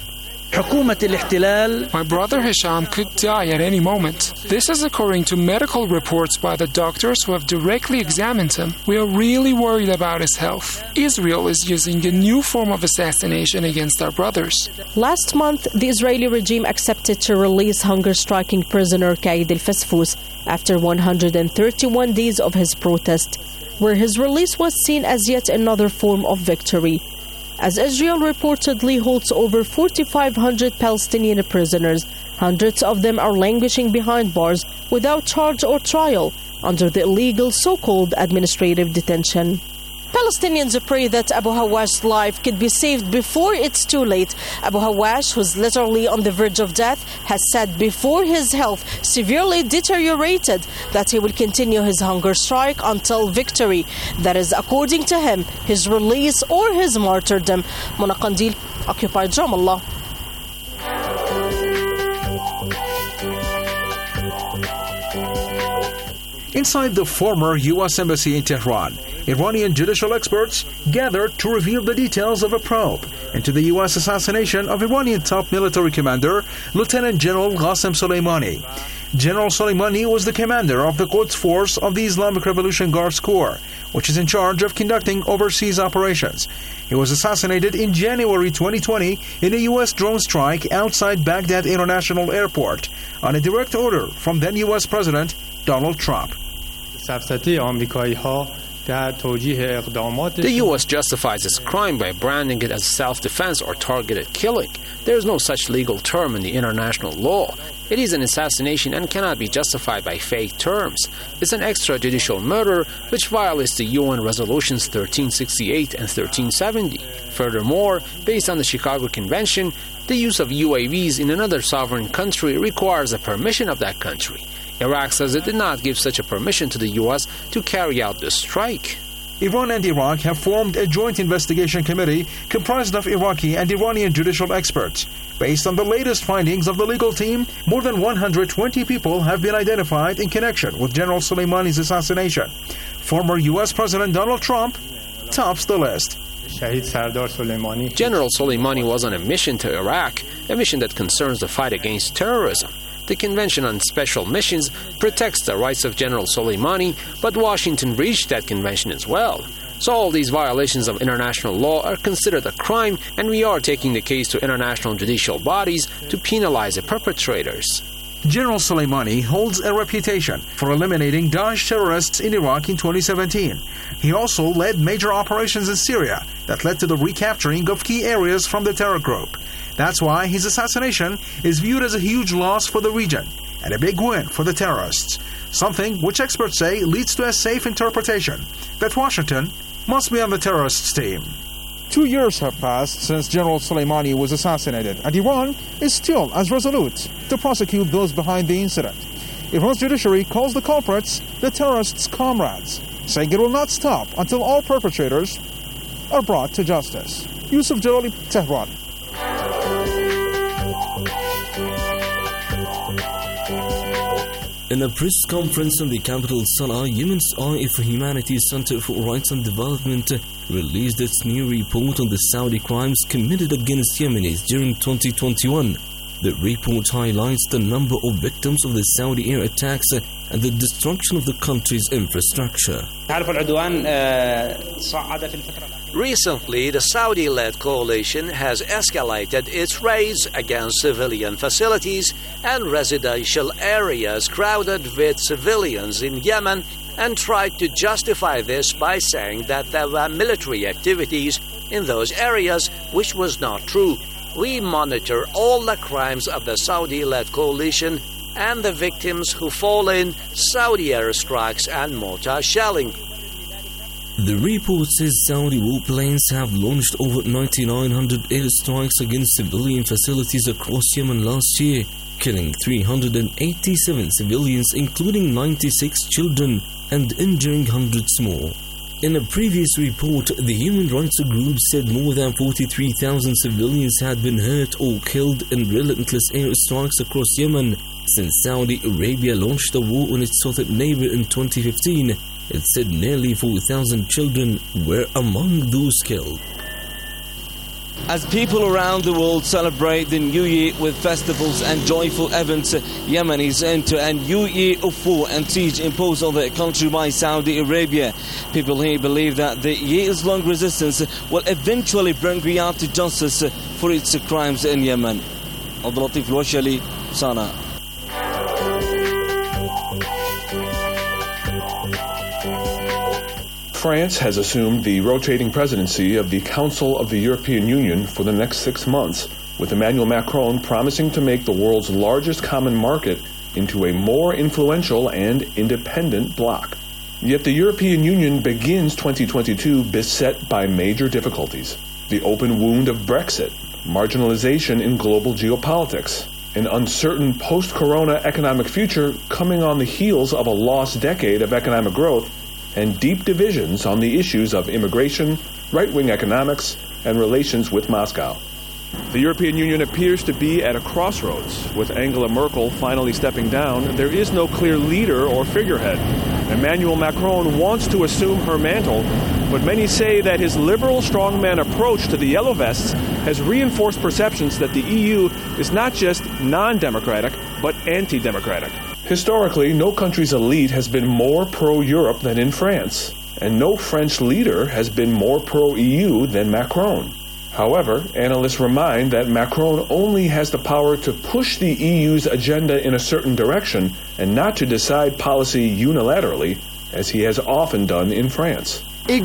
My brother Hisham could die at any moment. This is according to medical reports by the doctors who have directly examined him. We are really worried about his health. Israel is using a new form of assassination against our brothers. Last month, the Israeli regime accepted to release hunger-striking prisoner Qaid al-Fasfous after one hundred thirty-one days of his protest, where his release was seen as yet another form of victory. As Israel reportedly holds over forty-five hundred Palestinian prisoners, hundreds of them are languishing behind bars without charge or trial under the illegal so-called administrative detention. Palestinians pray that Abu Hawash's life could be saved before it's too late. Abu Hawash, who's literally on the verge of death, has said before his health severely deteriorated that he will continue his hunger strike until victory. That is, according to him, his release or his martyrdom. Mona Qandil, Occupied Ramallah. Inside the former U S Embassy in Tehran, Iranian judicial experts gathered to reveal the details of a probe into the U S assassination of Iranian top military commander, Lieutenant General Qasem Soleimani. General Soleimani was the commander of the Quds Force of the Islamic Revolution Guards Corps, which is in charge of conducting overseas operations. He was assassinated in January twenty twenty in a U S drone strike outside Baghdad International Airport on a direct order from then U S President Donald Trump. The U S justifies its crime by branding it as self-defense or targeted killing. There is no such legal term in the international law. It is an assassination and cannot be justified by fake terms. It's an extrajudicial murder which violates the U N resolutions thirteen sixty-eight and thirteen seventy. Furthermore, based on the Chicago Convention, the use of U A Vs in another sovereign country requires the permission of that country. Iraq says it did not give such a permission to the U S to carry out the strike. Iran and Iraq have formed a joint investigation committee comprised of Iraqi and Iranian judicial experts. Based on the latest findings of the legal team, more than one hundred twenty people have been identified in connection with General Soleimani's assassination. Former U S President Donald Trump tops the list. General Soleimani was on a mission to Iraq, a mission that concerns the fight against terrorism. The Convention on Special Missions protects the rights of General Soleimani, but Washington breached that convention as well. So all these violations of international law are considered a crime, and we are taking the case to international judicial bodies to penalize the perpetrators. General Soleimani holds a reputation for eliminating Daesh terrorists in Iraq in twenty seventeen. He also led major operations in Syria that led to the recapturing of key areas from the terror group. That's why his assassination is viewed as a huge loss for the region and a big win for the terrorists, something which experts say leads to a safe interpretation that Washington must be on the terrorists' team. Two years have passed since General Soleimani was assassinated, and Iran is still as resolute to prosecute those behind the incident. Iran's judiciary calls the culprits the terrorists' comrades, saying it will not stop until all perpetrators are brought to justice. Yusuf Jalali, Tehran. In a press conference in the capital Sana'a, Yemen's Eye for Humanity Center for Rights and Development released its new report on the Saudi crimes committed against Yemenis during twenty twenty-one. The report highlights the number of victims of the Saudi air attacks and the destruction of the country's infrastructure. Recently, the Saudi-led coalition has escalated its raids against civilian facilities and residential areas crowded with civilians in Yemen and tried to justify this by saying that there were military activities in those areas, which was not true. We monitor all the crimes of the Saudi-led coalition and the victims who fall in Saudi airstrikes and mortar shelling. The report says Saudi warplanes have launched over nine thousand nine hundred airstrikes against civilian facilities across Yemen last year, killing three hundred eighty-seven civilians, including ninety-six children, and injuring hundreds more. In a previous report, the human rights group said more than forty-three thousand civilians had been hurt or killed in relentless airstrikes across Yemen since Saudi Arabia launched the war on its southern neighbor in twenty fifteen. It said nearly four thousand children were among those killed. As people around the world celebrate the New Year with festivals and joyful events, Yemenis enter a new year of war and siege imposed on their country by Saudi Arabia. People here believe that the years-long resistance will eventually bring Riyadh to justice for its crimes in Yemen. Abdul Latif Al-Washali, Sana. France has assumed the rotating presidency of the Council of the European Union for the next six months, with Emmanuel Macron promising to make the world's largest common market into a more influential and independent bloc. Yet the European Union begins twenty twenty-two beset by major difficulties: the open wound of Brexit, marginalization in global geopolitics, an uncertain post-corona economic future coming on the heels of a lost decade of economic growth, and deep divisions on the issues of immigration, right-wing economics, and relations with Moscow. The European Union appears to be at a crossroads. With Angela Merkel finally stepping down, there is no clear leader or figurehead. Emmanuel Macron wants to assume her mantle, but many say that his liberal strongman approach to the Yellow Vests has reinforced perceptions that the E U is not just non-democratic, but anti-democratic. Historically, no country's elite has been more pro-Europe than in France, and no French leader has been more pro-E U than Macron. However, analysts remind that Macron only has the power to push the E U's agenda in a certain direction and not to decide policy unilaterally, as he has often done in France.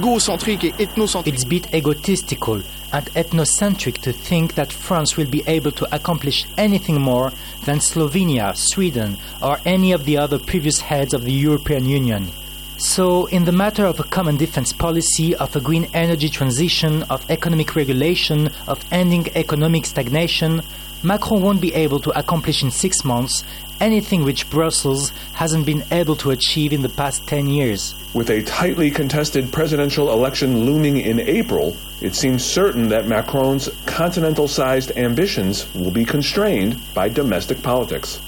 It's a bit egotistical and ethnocentric to think that France will be able to accomplish anything more than Slovenia, Sweden, or any of the other previous heads of the European Union. So, in the matter of a common defense policy, of a green energy transition, of economic regulation, of ending economic stagnation, Macron won't be able to accomplish in six months anything which Brussels hasn't been able to achieve in the past ten years. With a tightly contested presidential election looming in April, it seems certain that Macron's continental-sized ambitions will be constrained by domestic politics.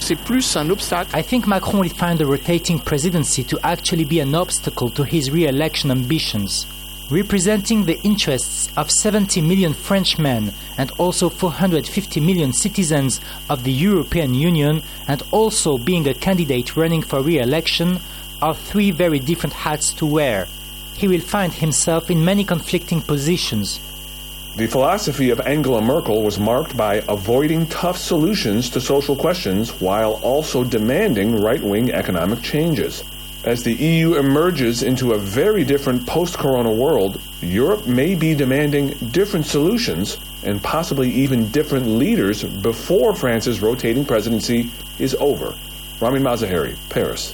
I think Macron will find the rotating presidency to actually be an obstacle to his re-election ambitions. Representing the interests of seventy million Frenchmen and also four hundred fifty million citizens of the European Union, and also being a candidate running for re-election, are three very different hats to wear. He will find himself in many conflicting positions. The philosophy of Angela Merkel was marked by avoiding tough solutions to social questions while also demanding right-wing economic changes. As the E U emerges into a very different post-corona world, Europe may be demanding different solutions and possibly even different leaders before France's rotating presidency is over. Ramin Mazaheri, Paris.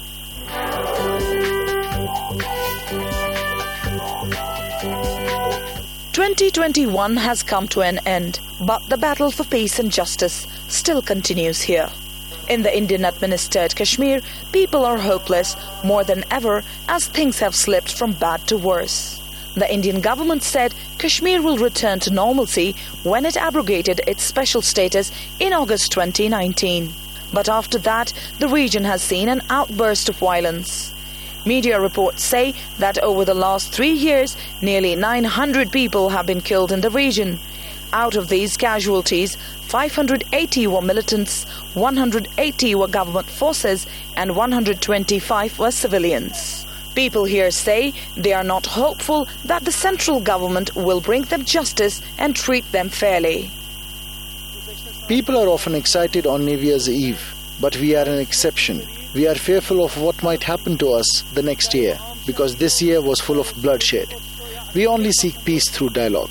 twenty twenty-one has come to an end, but the battle for peace and justice still continues here. In the Indian-administered Kashmir, people are hopeless more than ever as things have slipped from bad to worse. The Indian government said Kashmir will return to normalcy when it abrogated its special status in August twenty nineteen. But after that, the region has seen an outburst of violence. Media reports say that over the last three years, nearly nine hundred people have been killed in the region. Out of these casualties, five hundred eighty were militants, one hundred eighty were government forces, and one hundred twenty-five were civilians. People here say they are not hopeful that the central government will bring them justice and treat them fairly. People are often excited on New Year's Eve, but we are an exception. We are fearful of what might happen to us the next year, because this year was full of bloodshed. We only seek peace through dialogue.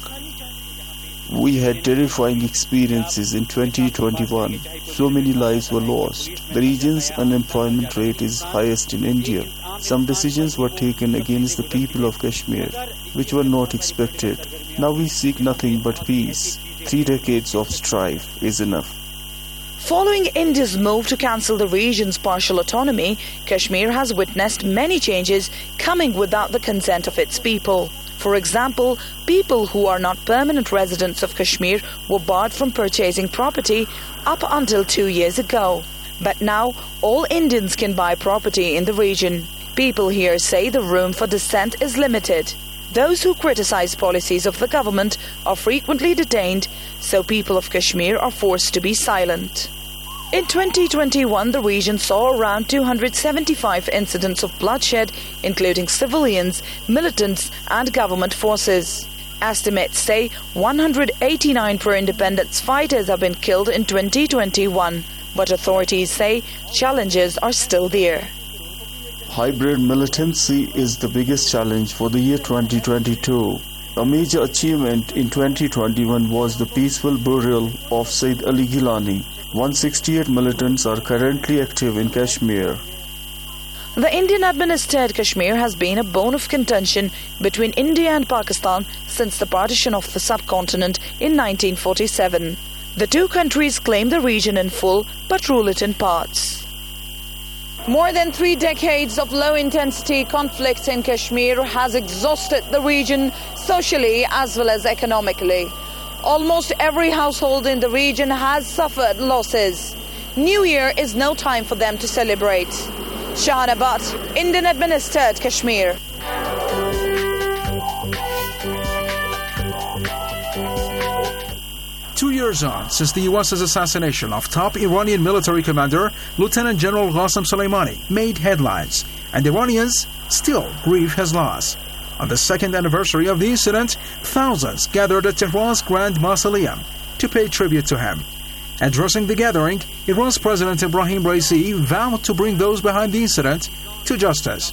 We had terrifying experiences in twenty twenty-one. So many lives were lost. The region's unemployment rate is highest in India. Some decisions were taken against the people of Kashmir, which were not expected. Now we seek nothing but peace. Three decades of strife is enough. Following India's move to cancel the region's partial autonomy, Kashmir has witnessed many changes coming without the consent of its people. For example, people who are not permanent residents of Kashmir were barred from purchasing property up until two years ago. But now, all Indians can buy property in the region. People here say the room for dissent is limited. Those who criticize policies of the government are frequently detained, so people of Kashmir are forced to be silent. In twenty twenty-one, the region saw around two hundred seventy-five incidents of bloodshed, including civilians, militants, and government forces. Estimates say one hundred eighty-nine pro-independence fighters have been killed in twenty twenty-one, but authorities say challenges are still there. Hybrid militancy is the biggest challenge for the year twenty twenty-two. A major achievement in twenty twenty-one was the peaceful burial of Sayyid Ali Gilani. one hundred sixty-eight militants are currently active in Kashmir. The Indian-administered Kashmir has been a bone of contention between India and Pakistan since the partition of the subcontinent in nineteen forty-seven. The two countries claim the region in full but rule it in parts. More than three decades of low-intensity conflict in Kashmir has exhausted the region socially as well as economically. Almost every household in the region has suffered losses. New Year is no time for them to celebrate. Shahanabad, Indian-administered Kashmir. Two years on since the U S's assassination of top Iranian military commander Lieutenant General Qasem Soleimani made headlines, and Iranians still grieve his loss. On the second anniversary of the incident, thousands gathered at Tehran's Grand Mausoleum to pay tribute to him. Addressing the gathering, Iran's President Ibrahim Raisi vowed to bring those behind the incident to justice.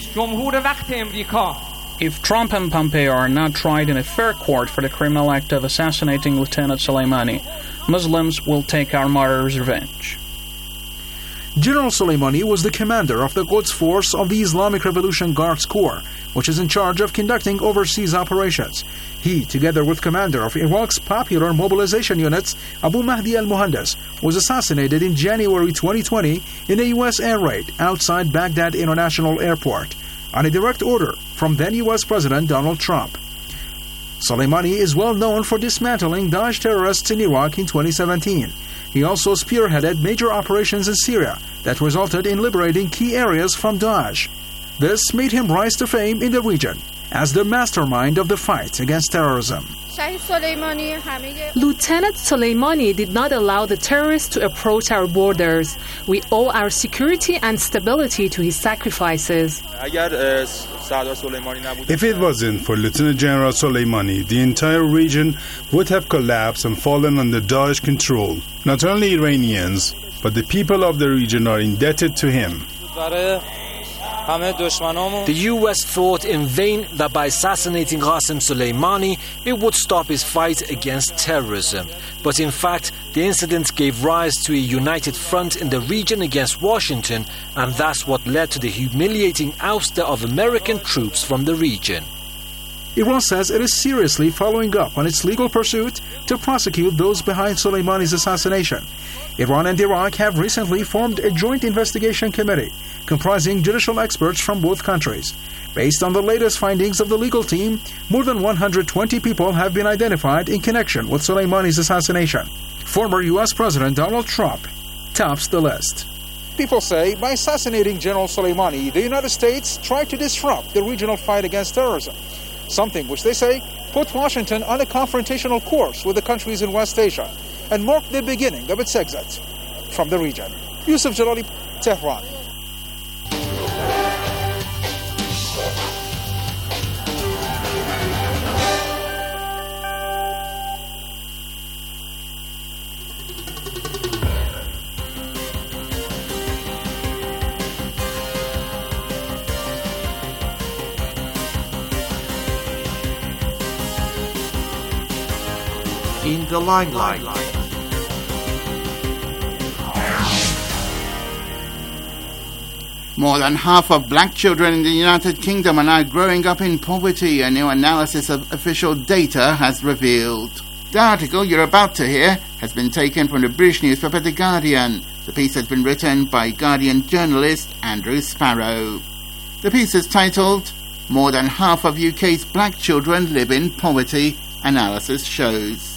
If Trump and Pompeo are not tried in a fair court for the criminal act of assassinating Lieutenant Soleimani, Muslims will take our martyrs' revenge. General Soleimani was the commander of the Quds Force of the Islamic Revolution Guards Corps, which is in charge of conducting overseas operations. He, together with commander of Iraq's popular mobilization units, Abu Mahdi al-Muhandis, was assassinated in January twenty twenty in a U S air raid outside Baghdad International Airport, on a direct order from then U S President Donald Trump. Soleimani is well known for dismantling Daesh terrorists in Iraq in twenty seventeen. He also spearheaded major operations in Syria that resulted in liberating key areas from Daesh. This made him rise to fame in the region as the mastermind of the fight against terrorism. Lieutenant Soleimani did not allow the terrorists to approach our borders. We owe our security and stability to his sacrifices. If it wasn't for Lieutenant General Soleimani, the entire region would have collapsed and fallen under Daesh control. Not only Iranians, but the people of the region are indebted to him. The U S thought in vain that by assassinating Qasem Soleimani, it would stop his fight against terrorism. But in fact, the incident gave rise to a united front in the region against Washington, and that's what led to the humiliating ouster of American troops from the region. Iran says it is seriously following up on its legal pursuit to prosecute those behind Soleimani's assassination. Iran and Iraq have recently formed a joint investigation committee comprising judicial experts from both countries. Based on the latest findings of the legal team, more than one hundred twenty people have been identified in connection with Soleimani's assassination. Former U S President Donald Trump tops the list. People say by assassinating General Soleimani, the United States tried to disrupt the regional fight against terrorism, something which they say put Washington on a confrontational course with the countries in West Asia and marked the beginning of its exit from the region. Yusuf Jalali, Tehran. in the limelight. More than half of black children in the United Kingdom are now growing up in poverty, a new analysis of official data has revealed. The article you're about to hear has been taken from the British newspaper The Guardian. The piece has been written by Guardian journalist Andrew Sparrow. The piece is titled, More than half of U K's black children live in poverty, analysis shows.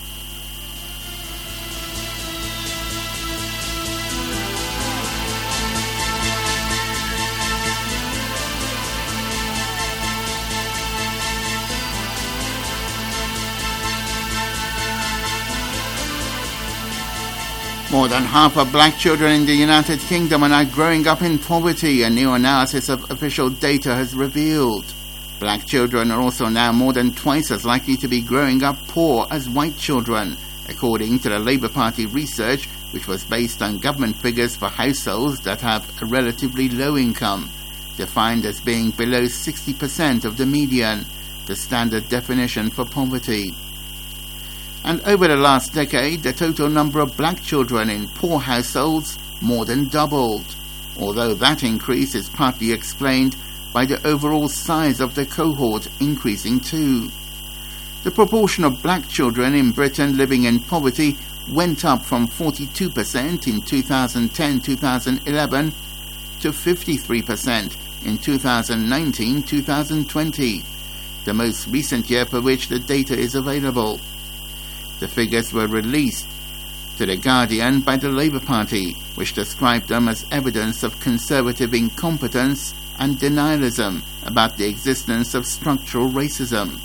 More than half of black children in the United Kingdom are now growing up in poverty, a new analysis of official data has revealed. Black children are also now more than twice as likely to be growing up poor as white children, according to the Labour Party research, which was based on government figures for households that have a relatively low income, defined as being below sixty percent of the median, the standard definition for poverty. And over the last decade, the total number of black children in poor households more than doubled, although that increase is partly explained by the overall size of the cohort increasing too. The proportion of black children in Britain living in poverty went up from forty-two percent in two thousand ten to two thousand eleven to fifty-three percent in two thousand nineteen to two thousand twenty, the most recent year for which the data is available. The figures were released to The Guardian by the Labour Party, which described them as evidence of conservative incompetence and denialism about the existence of structural racism.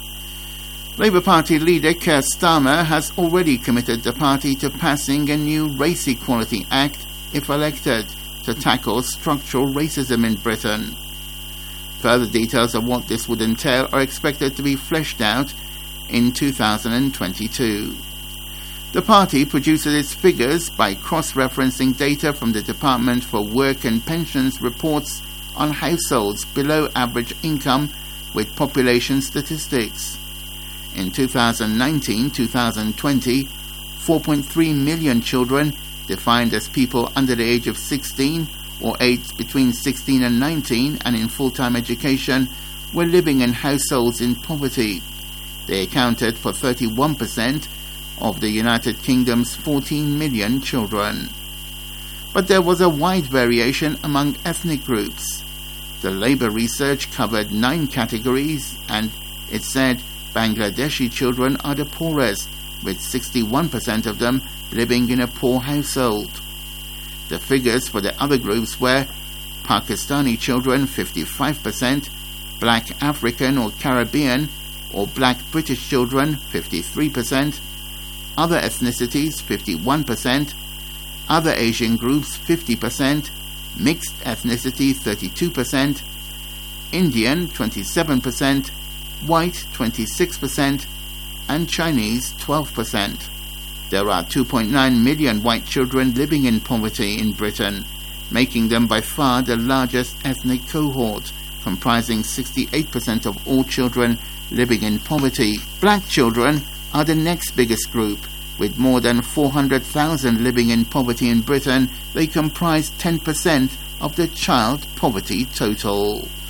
Labour Party leader Keir Starmer has already committed the party to passing a new Race Equality Act, if elected, to tackle structural racism in Britain. Further details of what this would entail are expected to be fleshed out in two thousand twenty-two. The party produces its figures by cross-referencing data from the Department for Work and Pensions reports on households below average income with population statistics. In two thousand nineteen to two thousand twenty, four point three million children, defined as people under the age of sixteen or aged between sixteen and nineteen and in full-time education, were living in households in poverty. They accounted for thirty-one percent of the United Kingdom's fourteen million children. But there was a wide variation among ethnic groups. The Labour research covered nine categories, and it said Bangladeshi children are the poorest, with sixty-one percent of them living in a poor household. The figures for the other groups were Pakistani children fifty-five percent, Black African or Caribbean or Black British children fifty-three percent, other ethnicities fifty-one percent, other Asian groups fifty percent, mixed ethnicity thirty-two percent, Indian twenty-seven percent, white twenty-six percent, and Chinese twelve percent. There are two point nine million white children living in poverty in Britain, making them by far the largest ethnic cohort, comprising sixty-eight percent of all children living in poverty. Black children are the next biggest group. With more than four hundred thousand living in poverty in Britain, they comprise ten percent of the child poverty total.